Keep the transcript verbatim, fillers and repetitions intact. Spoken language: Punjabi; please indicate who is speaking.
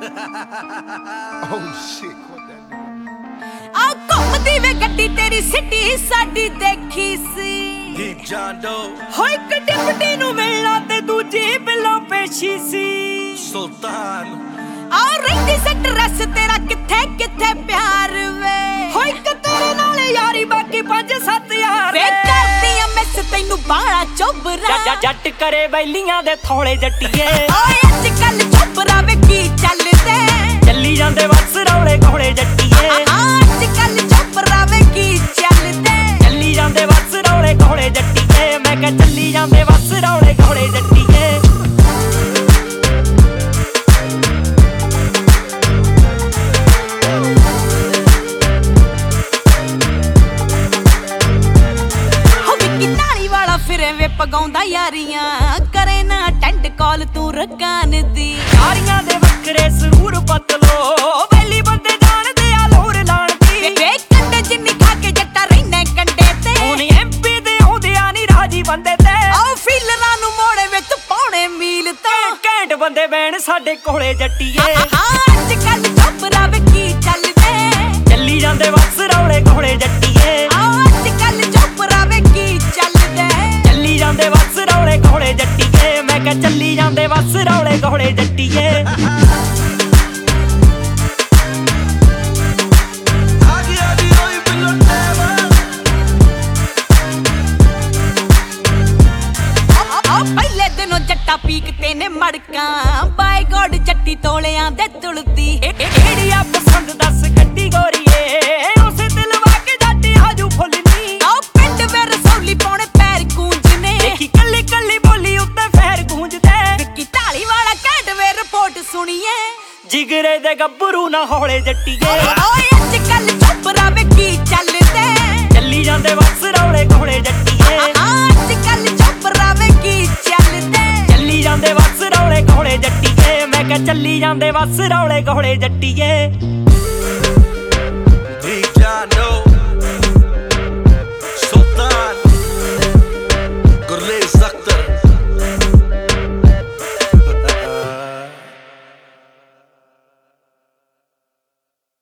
Speaker 1: Oh shit, caught that nigga.
Speaker 2: ਆ ਘੁੰਮਦੀ ਵੇ ਗੱਡੀ ਤੇਰੀ ਸਿੱਟੀ ਸਾਡੀ ਦੇਖੀ ਸੀ
Speaker 3: ਹੀਪ ਜਾਂਦੋ
Speaker 2: ਹੋਏ ਕੱਟੇ ਨੂੰ ਮਿਲਣਾ ਤੇ ਦੂਜੀ ਬਿਲੋਂ ਪੇਸ਼ੀ ਸੀ
Speaker 3: ਸੁਲਤਾਨ
Speaker 2: ਆ ਰਹਿੰਦੀ ਸਟ੍ਰੈਸ ਤੇਰਾ ਕਿੱਥੇ ਕਿੱਥੇ ਪਿਆਰ ਵੇ ਹੋਏ ਤੇਰੇ ਨਾਲ ਯਾਰੀ ਬਾਕੀ ਪੰਜ ਸੱਤ ਯਾਰ ਵੇ ਕਰਦੀ ਆ ਮਿਸ ਤੈਨੂੰ ਬਾਲਾ ਚੋਬਰਾ
Speaker 4: ਜੱਟ ਕਰੇ ਬੈਲੀਆਂ ਦੇ ਥੋੜੇ ਜੱਟੀਏ
Speaker 2: ਓਏ ਅੱਜ ਕੱਲ ਚੋਬਰਾ ਵੇ ਕੀ ਚੱਲਦੇ
Speaker 4: ਚੱਲੀ ਜਾਂਦੇ ਵਕਸ ਰੌਲੇ ਘੋੜੇ ਜੱਟੀਏ
Speaker 2: ਅੱਜ ਕੱਲ ਚੋਬਰਾ ਵੇ ਕੀ ਚੱਲਦੇ
Speaker 4: ਚੱਲੀ ਜਾਂਦੇ ਵਕਸ ਰੌਲੇ ਘੋੜੇ ਜੱਟੀਏ ਮੈਂ ਕਿਹਾ ਚੱਲੀ ਜਾਂਦੇ ਵਕਸ ਰੌਲੇ ਘੋੜੇ ਜੱਟੀਏ ਫਿਰੇ ਵੇ ਪਗਾਉਂਦਾ ਯਾਰੀਆਂ ਕਰੇ ਨਾ ਟੈਂਡ ਕਾਲ ਤੂੰ ਰਕਾਨ ਦੀ ਯਾਰੀਆਂ ਦੇ ਵੱਖਰੇ ਸਰੂਰ ਪਤਲੋ ਵੈਲੀ ਬੰਦੇ ਜਾਣਦੇ ਆ ਲੋਰ ਲਾਣ ਦੀ ਵੇ ਕੰਡੇ ਜਿੰਨੀ ਖਾ ਕੇ ਜੱਟਾ ਰਹਿਣਾ ਕੰਡੇ ਤੇ ਹੁਣ ਐਮਪੀ ਦੇ ਆਉਂਦਿਆਂ ਨਹੀਂ ਰਾਜੀ ਬੰਦੇ ਤੇ ਆਓ ਫੀਲਰਾਂ ਨੂੰ ਮੋੜੇ ਵਿੱਚ ਪਾਉਣੇ ਮੀਲ ਤਾਂ ਘੈਂਟ ਬੰਦੇ ਬੈਣ ਸਾਡੇ ਕੋਲੇ ਜੱਟੀਏ ਅੱਜ ਕੱਲ ਚੋਬਰਾ ਵੇ ਕੀ ਚੱਲਦੇ ਚੱਲੀ ਜਾਂਦੇ ਵਕਸ ਰੌਲੇ ਘੋੜੇ ਜੱਟੀਏ ਅੱਜ ਕੱਲ ਚੋਬਰਾ ਵੇ ਕੀ ਚੱਲਦੇ ਚੱਲੀ ਜਾਂਦੇ ਵਕਸ ਰੌਲੇ ਘੋੜੇ ਜੱਟੀਏ ਮੈਂ ਕਿਹਾ ਚੱਲੀ ਜਾਂਦੇ ਵਕਸ ਰੌਲੇ ਘੋੜੇ ਜੱਟੀਏ ਪਹਿਲੇ ਦਿਨੋਂ ਜੱਟਾ ਪੀਕਤੇ ਨੇ ਮੜਕਾਂ ਬਾਈ ਗੋਡ ਜੱਟੀ ਤੋਲਿਆਂ ਦੇ ਤੁਲਦੀ ਏੜੀ ਆ ਪਸੰਦ ਦੱਸ ਗੱਡੀ ਗੋਰੀਏ ਉਸੇ ਦਿਲ ਵਾ ਕੇ ਜੱਟੀ ਆਜੂ ਫੁੱਲਨੀ ਆ ਪਿੰਡ ਵੇ ਰਸੌਲੀ ਪਾਉਣੇ ਪੈਰ ਗੂੰਜਨੇ ਦੇਖੀ ਕੱਲੀ ਕੱਲੀ ਬੋਲੀ ਉੱਤੇ ਫੇਰ ਗੂੰਜਦੇ ਵਿੱਕੀ ਢਾਲੀ ਵਾਲਾ ਕਹਿ ਵੇ ਰਿਪੋਰਟ ਸੁਣੀਏ ਜਿਗਰੇ ਦੇ ਗੱਭਰੂ ਨਾ ਹੌਲੇ ਜੱਟੀਏ ਓਏ ਅੱਜ ਕੱਲ ਚੋਬਰਾ ਵੇ ਕੀ ਚੱਲਦੇ ਚੱਲੀ ਜਾਂਦੇ ਵਕਸ ਰੌਲੇ ਘੋੜੇ ਜੱਟੀਏ ਅੱਜ ਕੱਲ ਚੋਬਰਾ ਵੇ ਕੀ ਚੱਲਦੇ ਚੱਲੀ ਜਾਂਦੇ ਵਕਸ ਰੌਲੇ ਘੋੜੇ ਜੱਟੀਏ ਮੈਂ ਕਿਹਾ ਚੱਲੀ ਜਾਂਦੇ ਵਕਸ ਰੌਲੇ ਘੋੜੇ ਜੱਟੀਏ